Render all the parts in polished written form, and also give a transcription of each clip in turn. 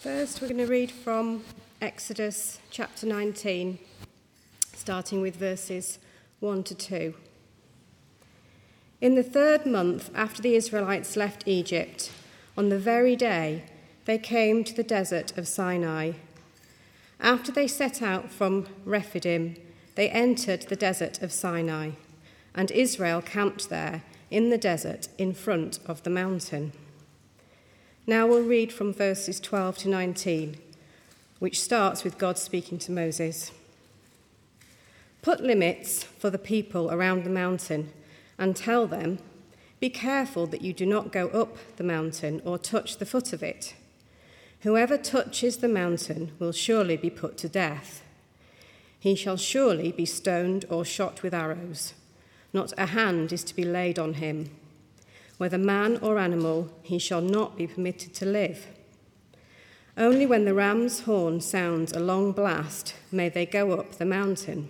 First, we're going to read from Exodus chapter 19, starting with verses 1 to 2. In the 3rd month after the Israelites left Egypt, on the very day they came to the desert of Sinai. After they set out from Rephidim, they entered the desert of Sinai, and Israel camped there in the desert in front of the mountain. Now we'll read from verses 12 to 19, which starts with God speaking to Moses. Put limits for the people around the mountain and tell them, be careful that you do not go up the mountain or touch the foot of it. Whoever touches the mountain will surely be put to death. He shall surely be stoned or shot with arrows. Not a hand is to be laid on him. Whether man or animal, he shall not be permitted to live. Only when the ram's horn sounds a long blast may they go up the mountain.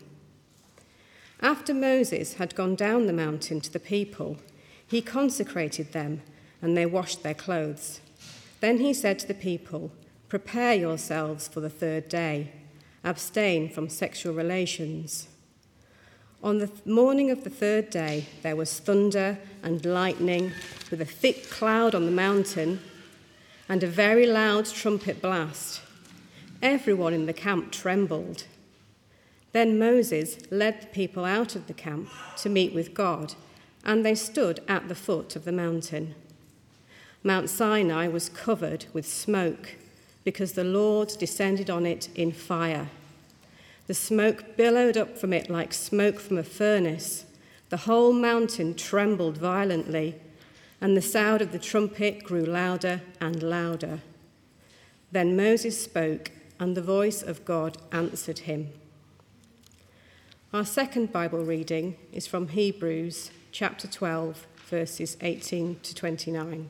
After Moses had gone down the mountain to the people, he consecrated them, and they washed their clothes. Then he said to the people, prepare yourselves for the 3rd day. Abstain from sexual relations. On the morning of the 3rd day, there was thunder and lightning with a thick cloud on the mountain and a very loud trumpet blast. Everyone in the camp trembled. Then Moses led the people out of the camp to meet with God, and they stood at the foot of the mountain. Mount Sinai was covered with smoke because the Lord descended on it in fire. The smoke billowed up from it like smoke from a furnace. The whole mountain trembled violently, and the sound of the trumpet grew louder and louder. Then Moses spoke, and the voice of God answered him. Our second Bible reading is from Hebrews chapter 12, verses 18 to 29.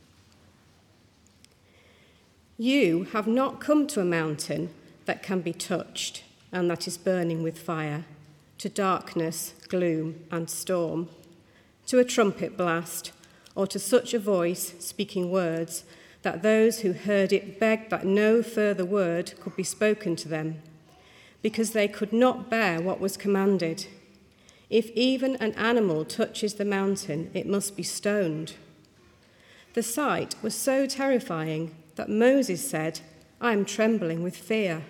You have not come to a mountain that can be touched and that is burning with fire, to darkness, gloom, and storm, to a trumpet blast, or to such a voice speaking words that those who heard it begged that no further word could be spoken to them, because they could not bear what was commanded. If even an animal touches the mountain, it must be stoned. The sight was so terrifying that Moses said, I am trembling with fear.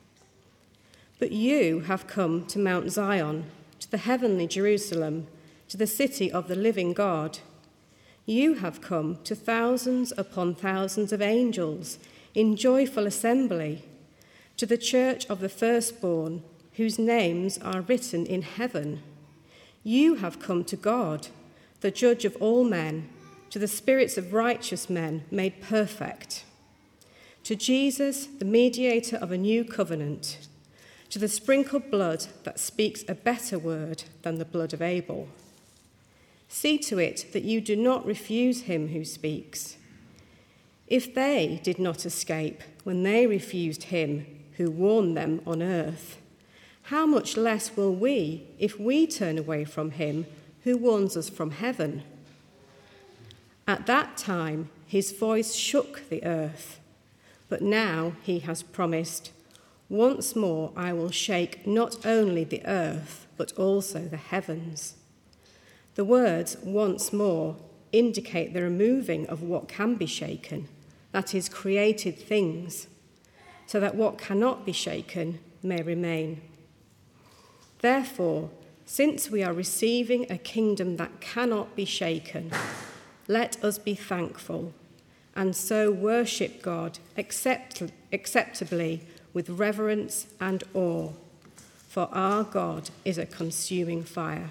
But you have come to Mount Zion, to the heavenly Jerusalem, to the city of the living God. You have come to thousands upon thousands of angels in joyful assembly, to the church of the firstborn, whose names are written in heaven. You have come to God, the judge of all men, to the spirits of righteous men made perfect, to Jesus, the mediator of a new covenant, to the sprinkled blood that speaks a better word than the blood of Abel. See to it that you do not refuse him who speaks. If they did not escape when they refused him who warned them on earth, how much less will we if we turn away from him who warns us from heaven? At that time his voice shook the earth, but now he has promised, once more I will shake not only the earth, but also the heavens. The words once more indicate the removing of what can be shaken, that is, created things, so that what cannot be shaken may remain. Therefore, since we are receiving a kingdom that cannot be shaken, let us be thankful and so worship God acceptably with reverence and awe, for our God is a consuming fire.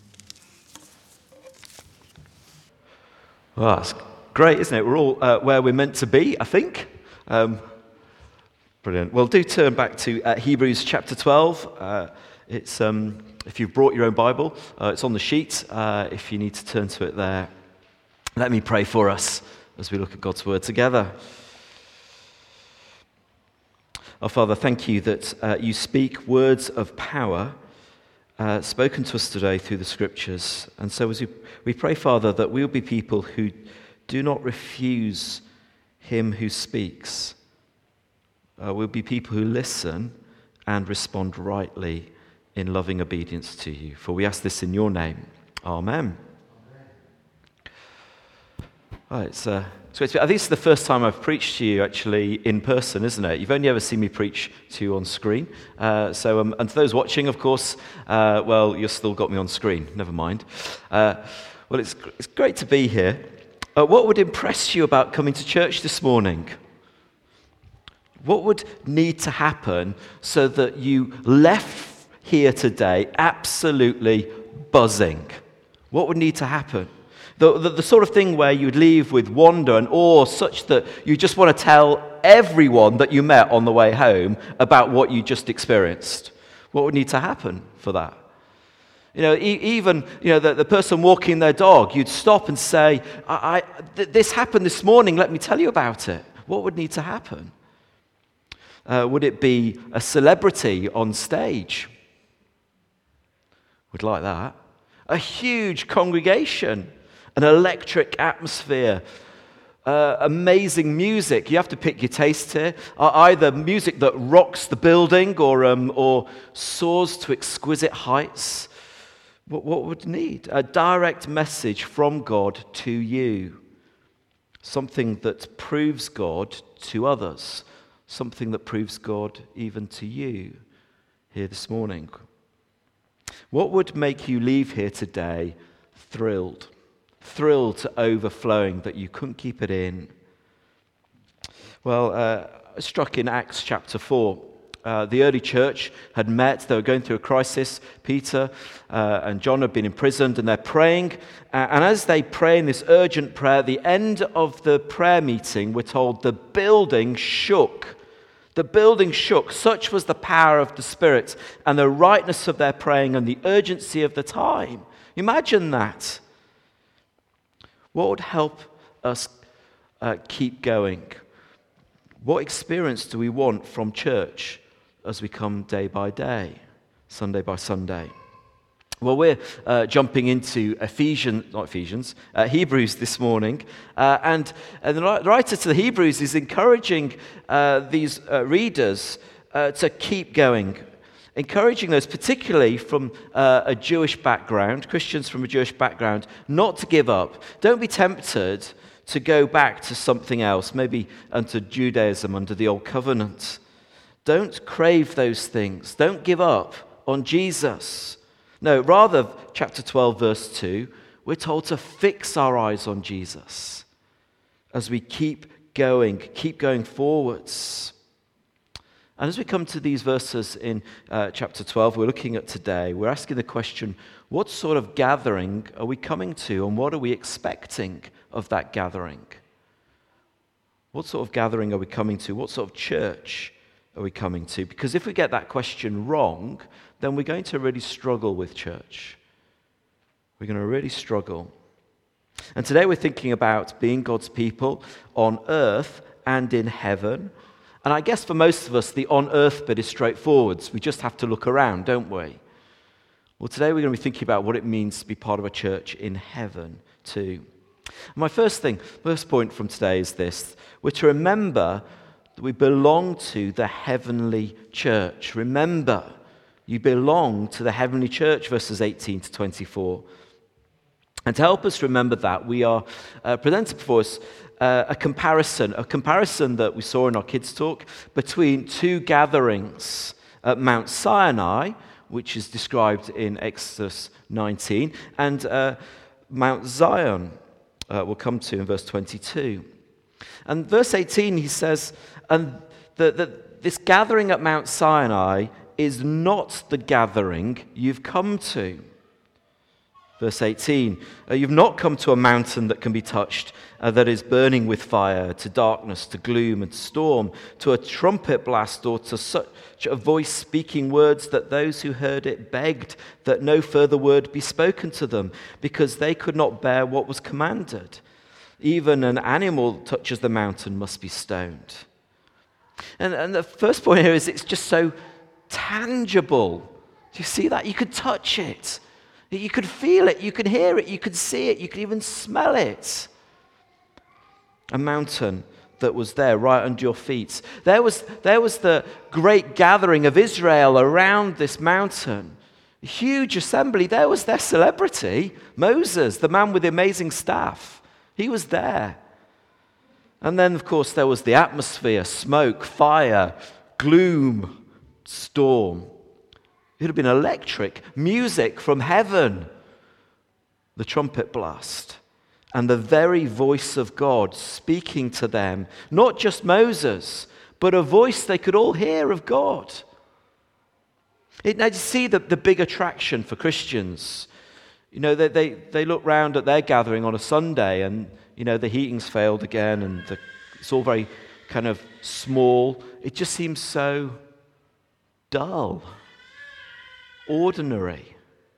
Well, that's great, isn't it? We're all where we're meant to be, I think. Brilliant. Well, do turn back to Hebrews chapter 12. It's if you've brought your own Bible, it's on the sheet. If you need to turn to it there, let me pray for us as we look at God's word together. Our Father, thank you that you speak words of power spoken to us today through the Scriptures. And so as we pray, Father, that we'll be people who do not refuse him who speaks, We'll be people who listen and respond rightly in loving obedience to you. For we ask this in your name. Amen. Right, so I think this is the first time I've preached to you actually in person, isn't it? You've only ever seen me preach to you on screen. And to those watching, of course, you've still got me on screen. Never mind. It's great to be here. What would impress you about coming to church this morning? What would need to happen so that you left here today absolutely buzzing? What would need to happen? The sort of thing where you'd leave with wonder and awe such that you just want to tell everyone that you met on the way home about what you just experienced. What would need to happen for that? Even the person walking their dog, you'd stop and say, this happened this morning, let me tell you about it. What would need to happen? Would it be a celebrity on stage? Would like that. A huge congregation, an electric atmosphere, amazing music. You have to pick your taste here. Either music that rocks the building or soars to exquisite heights. What would need? A direct message from God to you. Something that proves God to others. Something that proves God even to you here this morning. What would make you leave here today thrilled? Thrilled to overflowing that you couldn't keep it in? Well, struck in Acts chapter 4. The early church had met. They were going through a crisis. Peter and John had been imprisoned, and they're praying. And as they pray in this urgent prayer, at the end of the prayer meeting, we're told the building shook. The building shook. Such was the power of the Spirit and the rightness of their praying and the urgency of the time. Imagine that. What would help us keep going? What experience do we want from church as we come day by day, Sunday by Sunday? Well, we're jumping into Hebrews this morning. And the writer to the Hebrews is encouraging these readers to keep going. Encouraging those, particularly from a Jewish background, Christians from a Jewish background, not to give up. Don't be tempted to go back to something else, maybe unto Judaism under the Old Covenant. Don't crave those things. Don't give up on Jesus. No, rather, chapter 12, verse 2, we're told to fix our eyes on Jesus as we keep going forwards. And as we come to these verses in chapter 12 we're looking at today, we're asking the question, what sort of gathering are we coming to, and what are we expecting of that gathering? What sort of gathering are we coming to? What sort of church are we coming to? Because if we get that question wrong, then we're going to really struggle with church. We're going to really struggle. And today we're thinking about being God's people on earth and in heaven. And I guess for most of us, the on earth bit is straightforward. We just have to look around, don't we? Well, today we're going to be thinking about what it means to be part of a church in heaven too. My first point from today is this. We're to remember that we belong to the heavenly church. Remember, you belong to the heavenly church, verses 18 to 24. And to help us remember that, we are presented before us a comparison that we saw in our kids' talk between two gatherings at Mount Sinai, which is described in Exodus 19, and Mount Zion, we'll come to in verse 22. And verse 18, he says, and this gathering at Mount Sinai is not the gathering you've come to. Verse 18, you've not come to a mountain that can be touched, that is burning with fire, to darkness, to gloom and storm, to a trumpet blast, or to such a voice speaking words that those who heard it begged that no further word be spoken to them, because they could not bear what was commanded. Even an animal that touches the mountain must be stoned. And the first point here is it's just so tangible. Do you see that? You could touch it. You could feel it. You could hear it. You could see it. You could even smell it. A mountain that was there right under your feet. There was the great gathering of Israel around this mountain. A huge assembly. There was their celebrity, Moses, the man with the amazing staff. He was there. And then, of course, there was the atmosphere, smoke, fire, gloom, storm. It would have been electric. Music from heaven, the trumpet blast, and the very voice of God speaking to them. Not just Moses, but a voice they could all hear of God. Now, you see the big attraction for Christians. You know, they look round at their gathering on a Sunday and, you know, the heating's failed again and it's all very kind of small. It just seems so dull, ordinary.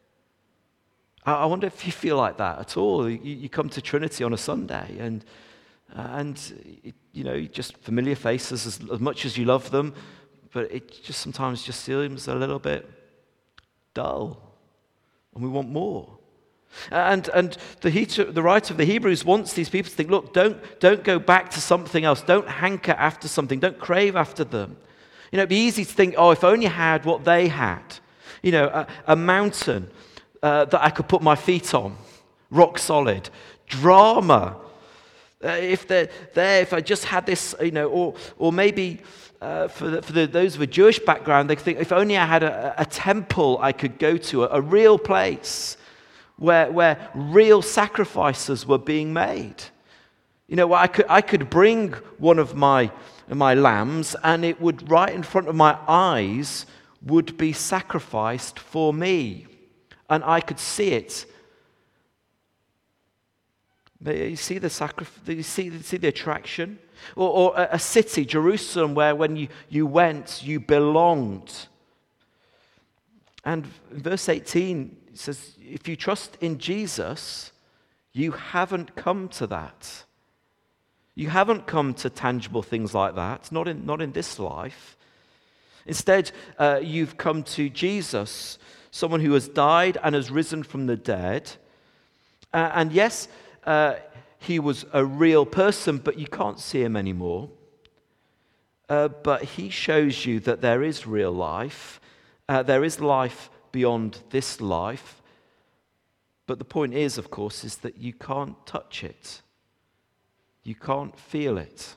I wonder if you feel like that at all. You come to Trinity on a Sunday and you know, just familiar faces as much as you love them, but it just sometimes just seems a little bit dull, and we want more. And the writer of the Hebrews wants these people to think, look, don't go back to something else. Don't hanker after something. Don't crave after them. You know, it'd be easy to think, oh, if I only had what they had. You know, a mountain that I could put my feet on, rock solid. Drama. If I just had this, you know, or maybe for those with a Jewish background, they think, if only I had a temple I could go to, a real place where real sacrifices were being made. You know, I could bring one of my lambs, and it would, right in front of my eyes, would be sacrificed for me, and I could see it. You see the you see the attraction, or a city, Jerusalem, where when you went, you belonged. And verse 18 says, if you trust in Jesus, you haven't come to that. You haven't come to tangible things like that, not in this life. Instead, you've come to Jesus, someone who has died and has risen from the dead. And yes, he was a real person, but you can't see him anymore. But he shows you that there is real life. There is life beyond this life. But the point is, of course, is that you can't touch it. You can't feel it.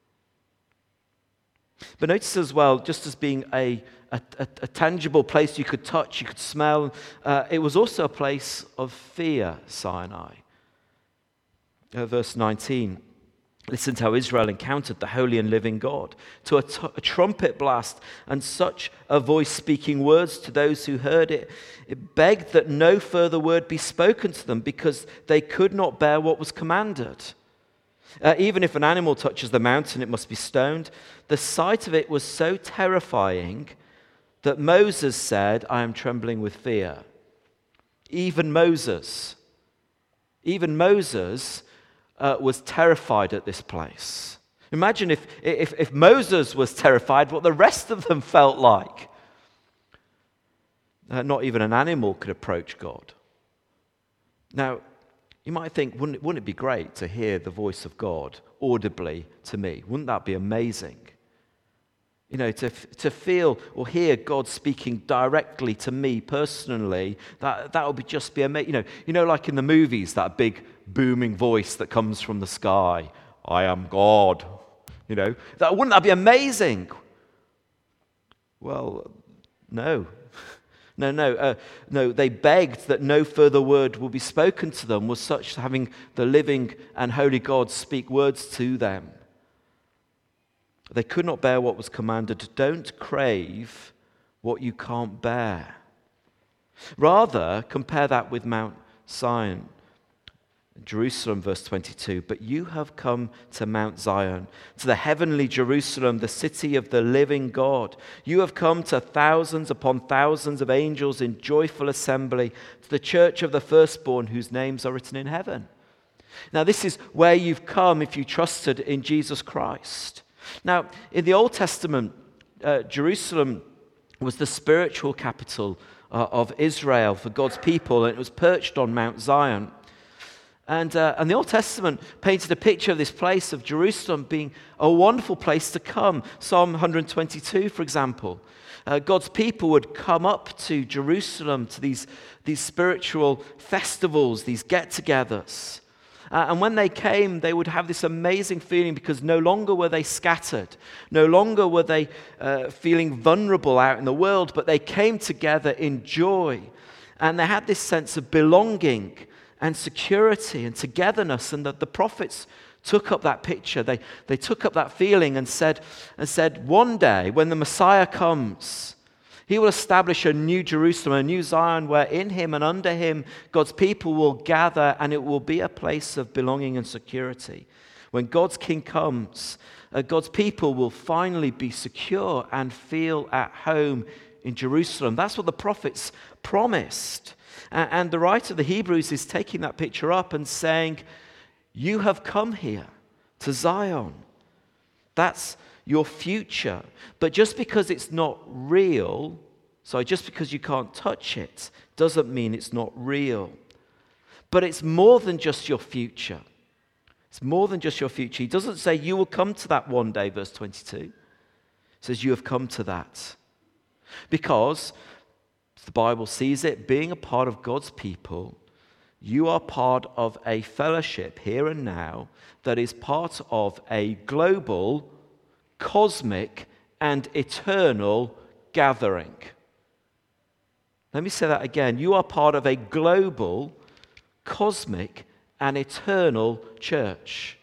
But notice as well, just as being a tangible place you could touch, you could smell, it was also a place of fear, Sinai. Verse 19. Listen to how Israel encountered the holy and living God. To a trumpet blast and such a voice speaking words to those who heard it. It begged that no further word be spoken to them because they could not bear what was commanded. Even if an animal touches the mountain, it must be stoned. The sight of it was so terrifying that Moses said, I am trembling with fear. Even Moses was terrified at this place. Imagine if Moses was terrified, what the rest of them felt like. Not even an animal could approach God. Now, you might think, wouldn't it be great to hear the voice of God audibly to me? Wouldn't that be amazing? You know, to feel or hear God speaking directly to me personally, that would just be amazing. You know, like in the movies, that big booming voice that comes from the sky. I am God. You know, wouldn't that be amazing? Well, no. No, they begged that no further word will be spoken to them, was such having the living and holy God speak words to them. They could not bear what was commanded. Don't crave what you can't bear. Rather, compare that with Mount Zion. Jerusalem, verse 22, but you have come to Mount Zion, to the heavenly Jerusalem, the city of the living God. You have come to thousands upon thousands of angels in joyful assembly, to the church of the firstborn whose names are written in heaven. Now, this is where you've come if you trusted in Jesus Christ. Now, in the Old Testament, Jerusalem was the spiritual capital of Israel for God's people, and it was perched on Mount Zion. And the Old Testament painted a picture of this place of Jerusalem being a wonderful place to come. Psalm 122, for example. God's people would come up to Jerusalem to these spiritual festivals, these get-togethers. And when they came, they would have this amazing feeling because no longer were they scattered. No longer were they feeling vulnerable out in the world, but they came together in joy. And they had this sense of belonging and security and togetherness, and that the prophets took up that picture. They took up that feeling and said, one day when the Messiah comes, he will establish a new Jerusalem, a new Zion, where in him and under him God's people will gather, and it will be a place of belonging and security. When God's King comes, God's people will finally be secure and feel at home in Jerusalem. That's what the prophets promised. And the writer of the Hebrews is taking that picture up and saying, you have come here to Zion. That's your future. But just because it's not real, just because you can't touch it, doesn't mean it's not real. But it's more than just your future. It's more than just your future. He doesn't say you will come to that one day, verse 22. He says you have come to that. Because the Bible sees it, being a part of God's people, you are part of a fellowship here and now that is part of a global, cosmic, and eternal gathering. Let me say that again. You are part of a global, cosmic, and eternal church.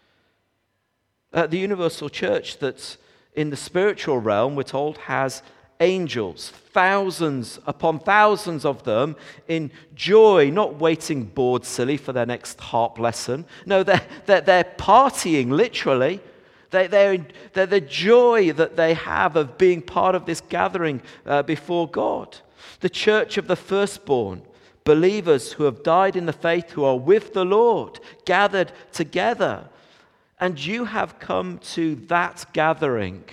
The universal church that's in the spiritual realm, we're told, has angels, thousands upon thousands of them, in joy, not waiting bored silly for their next harp lesson. No, they're partying, literally. They're the joy that they have of being part of this gathering before God. The church of the firstborn, believers who have died in the faith, who are with the Lord, gathered together. And you have come to that gathering.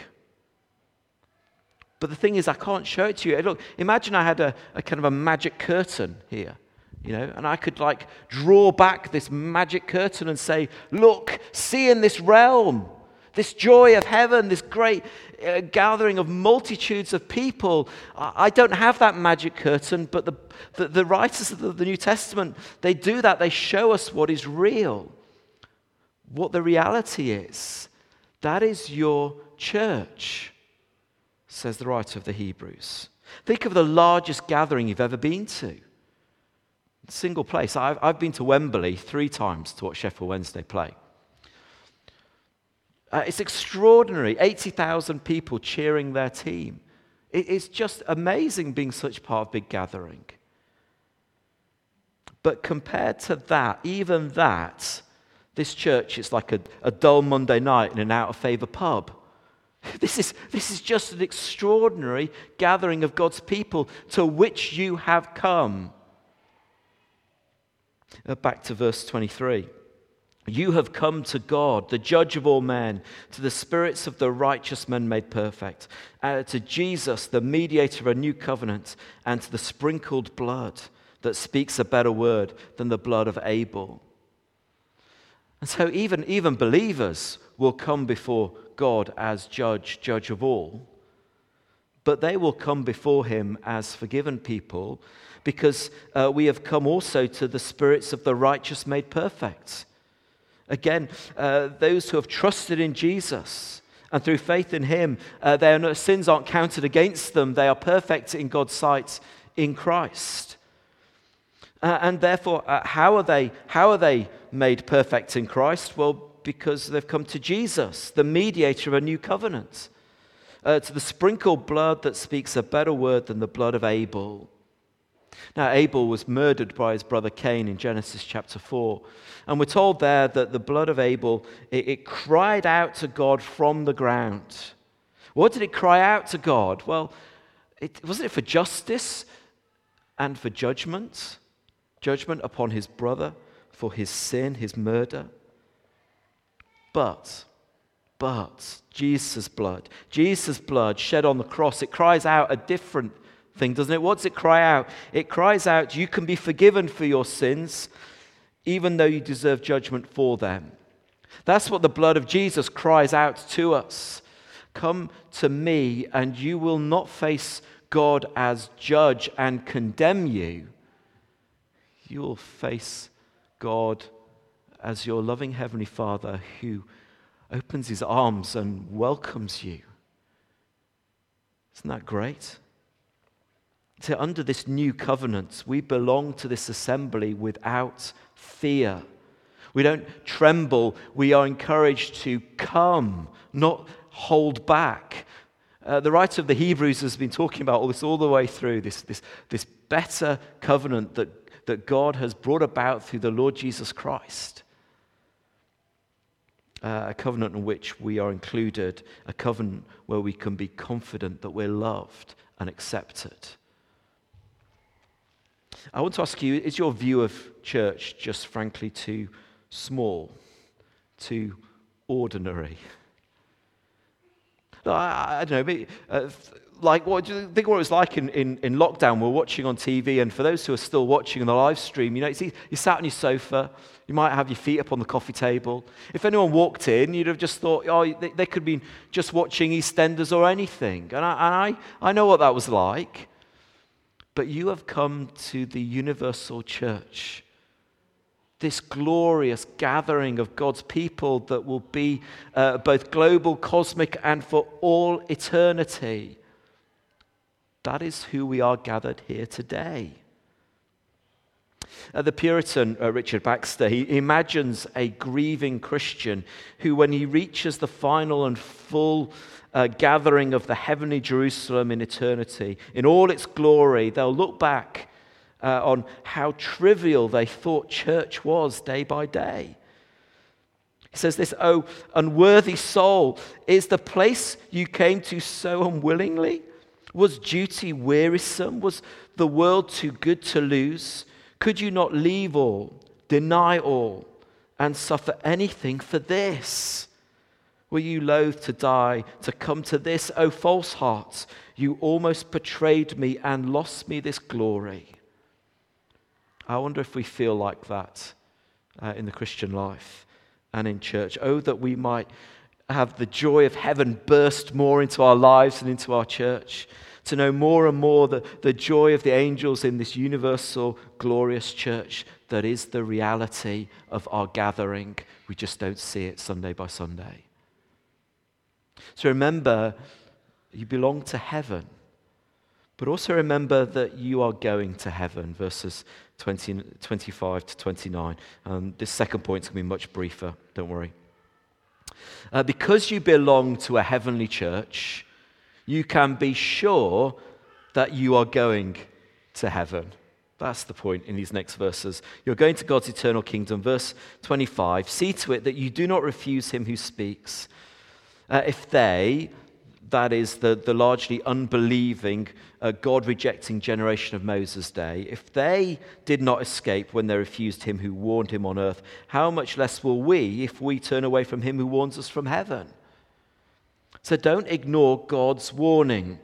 But the thing is, I can't show it to you. Look, imagine I had a kind of a magic curtain here, and I could draw back this magic curtain and say, look, see in this realm, this joy of heaven, this great gathering of multitudes of people. I don't have that magic curtain, but the writers of the New Testament, they do that. They show us what is real, what the reality is. That is your church, says the writer of the Hebrews. Think of the largest gathering you've ever been to. Single place. I've been to Wembley 3 times to watch Sheffield Wednesday play. It's extraordinary. 80,000 people cheering their team. It's just amazing being such part of a big gathering. But compared to that, even that, this church is like a dull Monday night in an out-of-favor pub. This is just an extraordinary gathering of God's people to which you have come. Back to verse 23. You have come to God, the judge of all men, to the spirits of the righteous men made perfect, to Jesus, the mediator of a new covenant, and to the sprinkled blood that speaks a better word than the blood of Abel. And so even believers will come before God as judge of all, but they will come before him as forgiven people because we have come also to the spirits of the righteous made perfect. Again, those who have trusted in Jesus and through faith in him, their sins aren't counted against them. They are perfect in God's sight in Christ. And therefore, how are they made perfect in Christ? Well, because they've come to Jesus, the mediator of a new covenant, to the sprinkled blood that speaks a better word than the blood of Abel. Now, Abel was murdered by his brother Cain in Genesis chapter 4. And we're told there that the blood of Abel, it cried out to God from the ground. What did it cry out to God? Well, wasn't it for justice and for judgment? Judgment upon his brother for his sin, his murder. But Jesus' blood shed on the cross, it cries out a different thing, doesn't it? What does it cry out? It cries out, you can be forgiven for your sins even though you deserve judgment for them. That's what the blood of Jesus cries out to us. Come to me and you will not face God as judge and condemn you. You will face God as your loving Heavenly Father who opens his arms and welcomes you. Isn't that great? So under this new covenant, we belong to this assembly without fear. We don't tremble. We are encouraged to come, not hold back. The writer of the Hebrews has been talking about all this all the way through, this better covenant that God has brought about through the Lord Jesus Christ. A covenant in which we are included, a covenant where we can be confident that we're loved and accepted. I want to ask you, is your view of church just frankly too small, too ordinary? I don't know, like what do you think what it was like in lockdown? We're watching on TV, and for those who are still watching on the live stream, you sat on your sofa, you might have your feet up on the coffee table. If anyone walked in, you'd have just thought, oh, they could be just watching EastEnders or anything. And I know what that was like. But you have come to the universal church, this glorious gathering of God's people that will be both global, cosmic, and for all eternity. That is who we are gathered here today. The Puritan Richard Baxter, he imagines a grieving Christian who, when he reaches the final and full gathering of the heavenly Jerusalem in eternity, in all its glory, they'll look back on how trivial they thought church was day by day. He says this, "Oh, unworthy soul, is the place you came to so unwillingly? Was duty wearisome? Was the world too good to lose? Could you not leave all, deny all, and suffer anything for this? Were you loath to die, to come to this, O false heart? You almost betrayed me and lost me this glory." I wonder if we feel like that in the Christian life and in church. Oh, that we might have the joy of heaven burst more into our lives and into our church, to know more and more the joy of the angels in this universal, glorious church that is the reality of our gathering. We just don't see it Sunday by Sunday. So remember, you belong to heaven, but also remember that you are going to heaven, verses 25 to 29. This second point is going to be much briefer, don't worry. Because you belong to a heavenly church, you can be sure that you are going to heaven. That's the point in these next verses. You're going to God's eternal kingdom. Verse 25, see to it that you do not refuse him who speaks. If they, that is the largely unbelieving, God-rejecting generation of Moses' day, if they did not escape when they refused him who warned him on earth, how much less will we if we turn away from him who warns us from heaven? So don't ignore God's warning.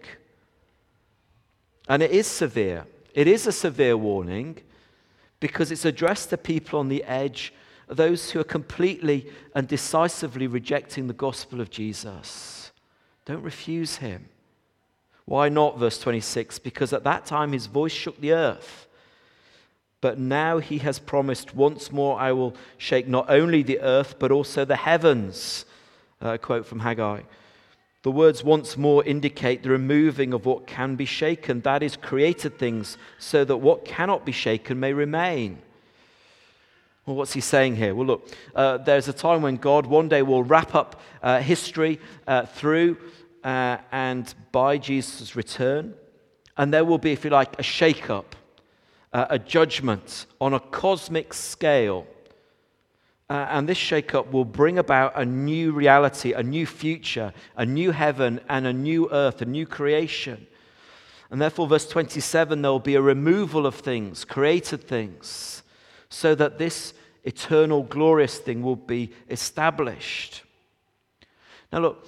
And it is severe. It is a severe warning because it's addressed to people on the edge, those who are completely and decisively rejecting the gospel of Jesus. Don't refuse him. Why not? Verse 26, because at that time his voice shook the earth. But now he has promised, once more I will shake not only the earth, but also the heavens. A quote from Haggai. The words once more indicate the removing of what can be shaken, that is, created things, so that what cannot be shaken may remain. Well, what's he saying here? Well, look, there's a time when God one day will wrap up history through and by Jesus' return, and there will be, if you like, a shake-up, a judgment on a cosmic scale. And this shake-up will bring about a new reality, a new future, a new heaven and a new earth, a new creation. And therefore, verse 27, there will be a removal of things, created things, so that this eternal, glorious thing will be established. Now look,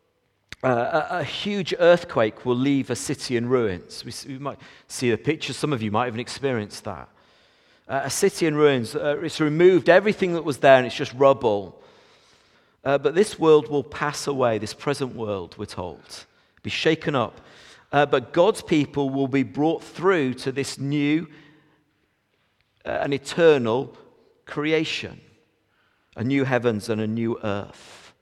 a huge earthquake will leave a city in ruins. We might see the picture. Some of you might even experience that. a city in ruins. It's removed everything that was there and it's just rubble. But this world will pass away, this present world, we're told, be shaken up. But God's people will be brought through to this new and eternal creation, a new heavens and a new earth.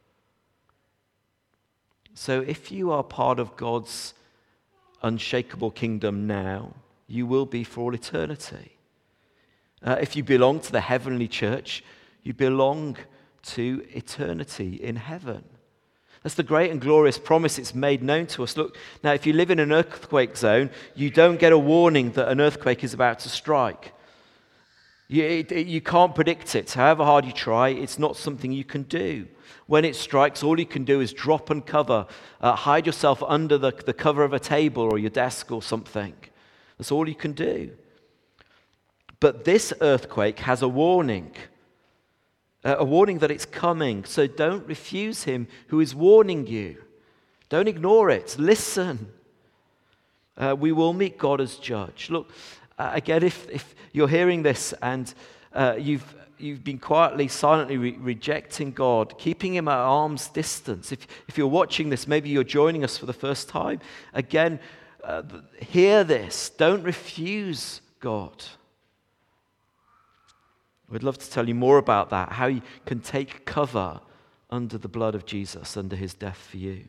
So if you are part of God's unshakable kingdom now, you will be for all eternity. If you belong to the heavenly church, you belong to eternity in heaven. That's the great and glorious promise it's made known to us. Look, now if you live in an earthquake zone, you don't get a warning that an earthquake is about to strike. You can't predict it. However hard you try, it's not something you can do. When it strikes, all you can do is drop and cover, hide yourself under the cover of a table or your desk or something. That's all you can do. But this earthquake has a warning that it's coming. So don't refuse him who is warning you. Don't ignore it. Listen. We will meet God as judge. Look, again, if you're hearing this and you've been quietly, silently rejecting God, keeping him at arm's distance. If you're watching this, maybe you're joining us for the first time. Again, hear this. Don't refuse God. We'd love to tell you more about that, how you can take cover under the blood of Jesus, under his death for you.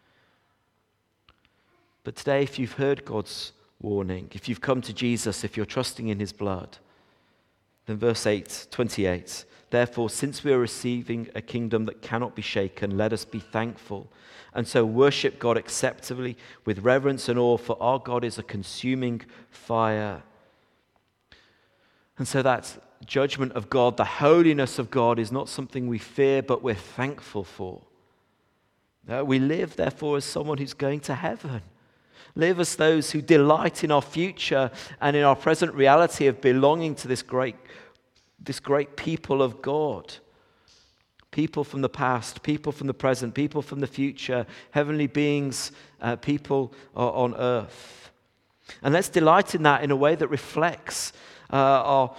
But today, if you've heard God's warning, if you've come to Jesus, if you're trusting in his blood, then verse 28, therefore, since we are receiving a kingdom that cannot be shaken, let us be thankful. And so worship God acceptably with reverence and awe, for our God is a consuming fire. And so that judgment of God, the holiness of God, is not something we fear, but we're thankful for. We live, therefore, as someone who's going to heaven. Live as those who delight in our future and in our present reality of belonging to this great people of God. People from the past, people from the present, people from the future, heavenly beings, people on earth. And let's delight in that in a way that reflects our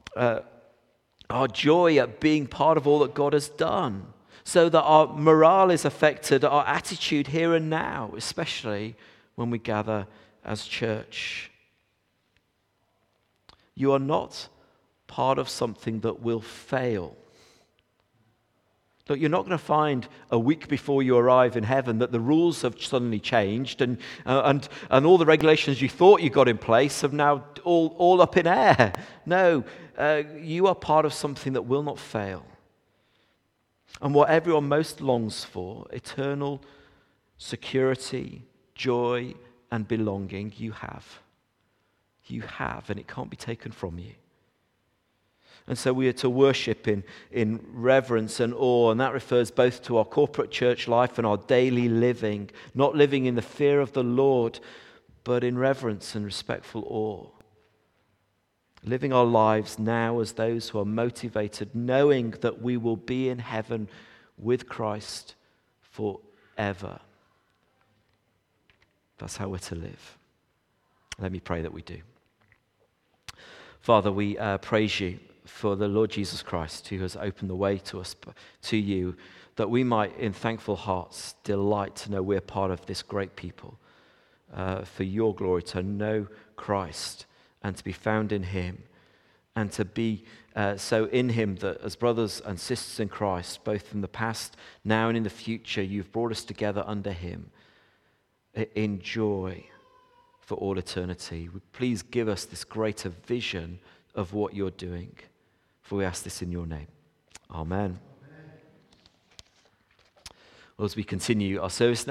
joy at being part of all that God has done, so that our morale is affected, our attitude here and now, especially when we gather as church. You are not part of something that will fail. Look, you're not going to find a week before you arrive in heaven that the rules have suddenly changed and all the regulations you thought you got in place have now all up in air. No, you are part of something that will not fail. And what everyone most longs for, eternal security, joy, and belonging, you have. You have, and it can't be taken from you. And so we are to worship in reverence and awe, and that refers both to our corporate church life and our daily living, not living in the fear of the Lord, but in reverence and respectful awe. Living our lives now as those who are motivated, knowing that we will be in heaven with Christ forever. That's how we're to live. Let me pray that we do. Father, we praise you for the Lord Jesus Christ, who has opened the way to us, to you, that we might in thankful hearts delight to know we're part of this great people, for your glory, to know Christ and to be found in him, and to be so in him that as brothers and sisters in Christ, both in the past, now and in the future, you've brought us together under him in joy for all eternity. Please give us this greater vision of what you're doing. For we ask this in your name. Amen. Well, as we continue our service now,